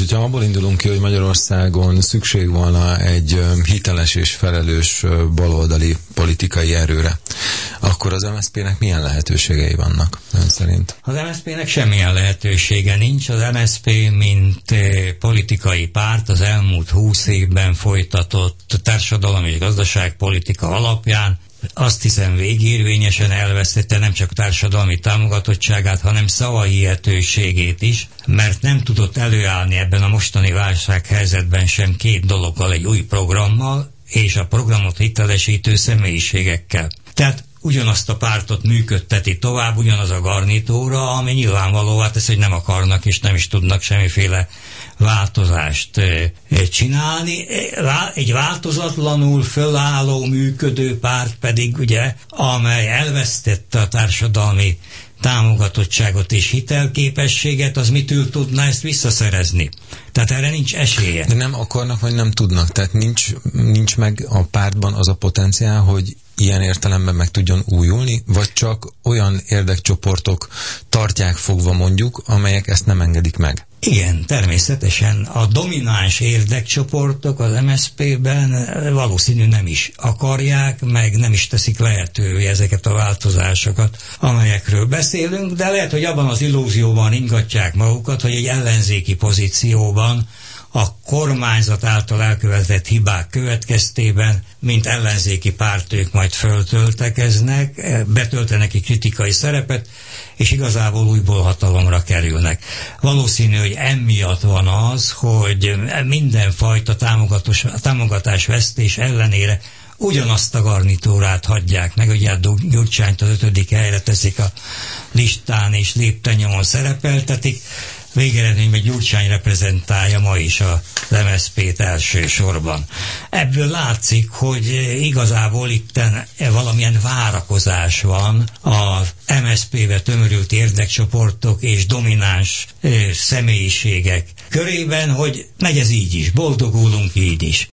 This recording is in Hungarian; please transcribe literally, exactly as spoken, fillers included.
hogyha abból indulunk ki, hogy Magyarországon szükség volna egy hiteles és felelős baloldali politikai erőre, akkor az em es zé pének milyen lehetőségei vannak ön szerint? Az em es zé pének semmilyen lehetősége nincs. Az em es zé pé, mint politikai párt, az elmúlt húsz évben folytatott társadalom és gazdaságpolitika alapján azt hiszem végérvényesen elvesztette nem csak társadalmi támogatottságát, hanem szavahihetőségét is, mert nem tudott előállni ebben a mostani válsághelyzetben sem két dologgal, egy új programmal és a programot hitelesítő személyiségekkel. Tehát ugyanazt a pártot működteti tovább, ugyanaz a garnitúra, ami nyilvánvalóvá tesz, hogy nem akarnak és nem is tudnak semmiféle változást csinálni. Egy változatlanul fölálló, működő párt pedig, ugye, amely elvesztette a társadalmi támogatottságot és hitelképességet, az mitől tudná ezt visszaszerezni? Tehát erre nincs esélye. De nem akarnak, vagy nem tudnak? Tehát nincs, nincs meg a pártban az a potenciál, hogy ilyen értelemben meg tudjon újulni, vagy csak olyan érdekcsoportok tartják fogva mondjuk, amelyek ezt nem engedik meg? Igen, természetesen a domináns érdekcsoportok az em es zé pében valószínű nem is akarják, meg nem is teszik lehetővé ezeket a változásokat, amelyekről beszélünk, de lehet, hogy abban az illúzióban ingatják magukat, hogy egy ellenzéki pozícióban a kormányzat által elkövetett hibák következtében, mint ellenzéki párt ők majd föltöltekeznek, betöltenek egy kritikai szerepet, és igazából újból hatalomra kerülnek. Valószínű, hogy emiatt van az, hogy mindenfajta támogatás vesztés ellenére ugyanazt a garnitúrát hagyják meg, ugye Gyurcsányt az ötödik helyre teszik a listán, és léptennyomon szerepeltetik. Végeredményben Gyurcsány reprezentálja ma is az em es zé pét elsősorban. Ebből látszik, hogy igazából itten valamilyen várakozás van az em es zé pébe tömörült érdekcsoportok és domináns személyiségek körében, hogy megy ez így is, boldogulunk így is.